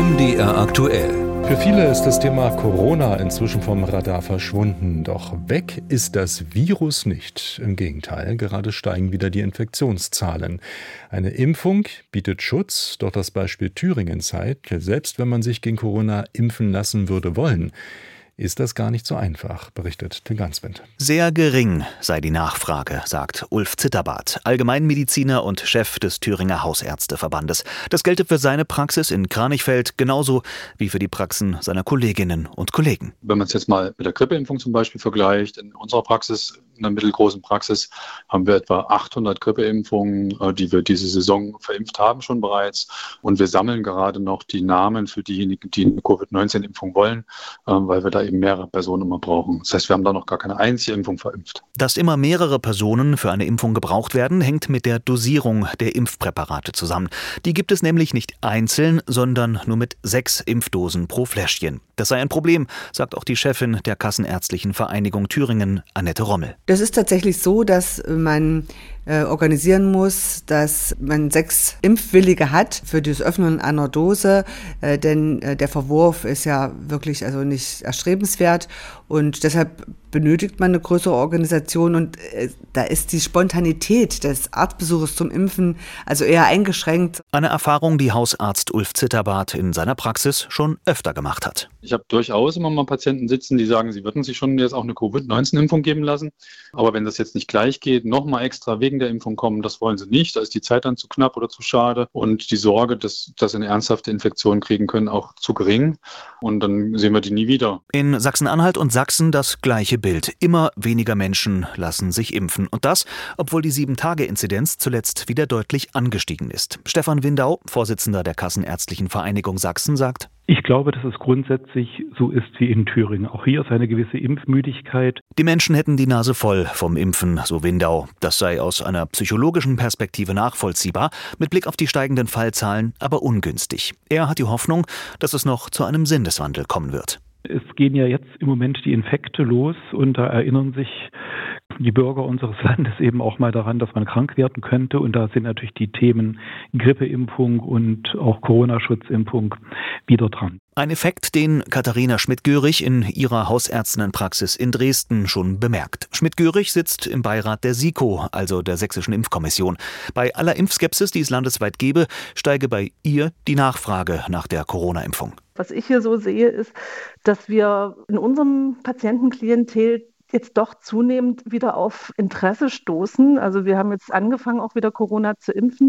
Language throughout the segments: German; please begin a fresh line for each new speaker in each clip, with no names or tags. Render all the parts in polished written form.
MDR aktuell.
Für viele ist das Thema Corona inzwischen vom Radar verschwunden. Doch weg ist das Virus nicht. Im Gegenteil, gerade steigen wieder die Infektionszahlen. Eine Impfung bietet Schutz, doch das Beispiel Thüringen zeigt, selbst wenn man sich gegen Corona impfen lassen würde wollen, ist das gar nicht so einfach, berichtet Till Ganswind.
Sehr gering sei die Nachfrage, sagt Ulf Zitterbart, Allgemeinmediziner und Chef des Thüringer Hausärzteverbandes. Das gelte für seine Praxis in Kranichfeld genauso wie für die Praxen seiner Kolleginnen und Kollegen.
Wenn man es jetzt mal mit der Grippeimpfung zum Beispiel vergleicht, in unserer Praxis, in einer mittelgroßen Praxis, haben wir etwa 800 Grippeimpfungen, die wir diese Saison verimpft haben schon bereits. Und wir sammeln gerade noch die Namen für diejenigen, die eine Covid-19-Impfung wollen, weil wir da eben mehrere Personen immer brauchen. Das heißt, wir haben da noch gar keine einzige Impfung verimpft.
Dass immer mehrere Personen für eine Impfung gebraucht werden, hängt mit der Dosierung der Impfpräparate zusammen. Die gibt es nämlich nicht einzeln, sondern nur mit 6 Impfdosen pro Fläschchen. Das sei ein Problem, sagt auch die Chefin der Kassenärztlichen Vereinigung Thüringen, Annette Rommel.
Das ist tatsächlich so, dass man organisieren muss, dass man 6 Impfwillige hat für das Öffnen einer Dose, denn der Verwurf ist ja wirklich nicht erstrebenswert und deshalb benötigt man eine größere Organisation und da ist die Spontanität des Arztbesuches zum Impfen eher eingeschränkt.
Eine Erfahrung, die Hausarzt Ulf Zitterbart in seiner Praxis schon öfter gemacht hat.
Ich habe durchaus immer mal Patienten sitzen, die sagen, sie würden sich schon jetzt auch eine Covid-19-Impfung geben lassen. Aber wenn das jetzt nicht gleich geht, nochmal extra wegen der Impfung kommen, das wollen sie nicht. Da ist die Zeit dann zu knapp oder zu schade und die Sorge, dass sie eine ernsthafte Infektion kriegen können, auch zu gering. Und dann sehen wir die nie wieder.
In Sachsen-Anhalt und Sachsen das gleiche Bild. Immer weniger Menschen lassen sich impfen. Und das, obwohl die 7-Tage-Inzidenz zuletzt wieder deutlich angestiegen ist. Stefan Windau, Vorsitzender der Kassenärztlichen Vereinigung Sachsen, sagt:
Ich glaube, dass es grundsätzlich so ist wie in Thüringen. Auch hier ist eine gewisse Impfmüdigkeit.
Die Menschen hätten die Nase voll vom Impfen, so Windau. Das sei aus einer psychologischen Perspektive nachvollziehbar, mit Blick auf die steigenden Fallzahlen aber ungünstig. Er hat die Hoffnung, dass es noch zu einem Sinneswandel kommen wird.
Es gehen ja jetzt im Moment die Infekte los und da erinnern sich die Bürger unseres Landes eben auch mal daran, dass man krank werden könnte. Und da sind natürlich die Themen Grippeimpfung und auch Corona-Schutzimpfung wieder dran.
Ein Effekt, den Katharina Schmidt-Görig in ihrer Hausärztinnenpraxis in Dresden schon bemerkt. Schmidt-Görig sitzt im Beirat der SIKO, also der Sächsischen Impfkommission. Bei aller Impfskepsis, die es landesweit gebe, steige bei ihr die Nachfrage nach der Corona-Impfung.
Was ich hier so sehe, ist, dass wir in unserem Patientenklientel jetzt doch zunehmend wieder auf Interesse stoßen. Also wir haben jetzt angefangen, auch wieder Corona zu impfen,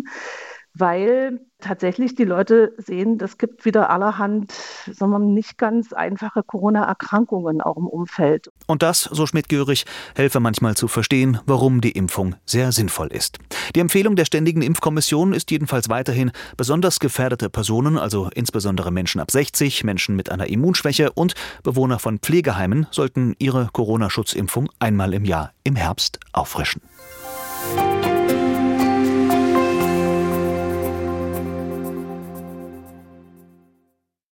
weil tatsächlich die Leute sehen, es gibt wieder allerhand, nicht ganz einfache Corona-Erkrankungen auch im Umfeld.
Und das, so Schmidt-Görig, helfe manchmal zu verstehen, warum die Impfung sehr sinnvoll ist. Die Empfehlung der Ständigen Impfkommission ist jedenfalls weiterhin, besonders gefährdete Personen, also insbesondere Menschen ab 60, Menschen mit einer Immunschwäche und Bewohner von Pflegeheimen, sollten ihre Corona-Schutzimpfung einmal im Jahr im Herbst auffrischen.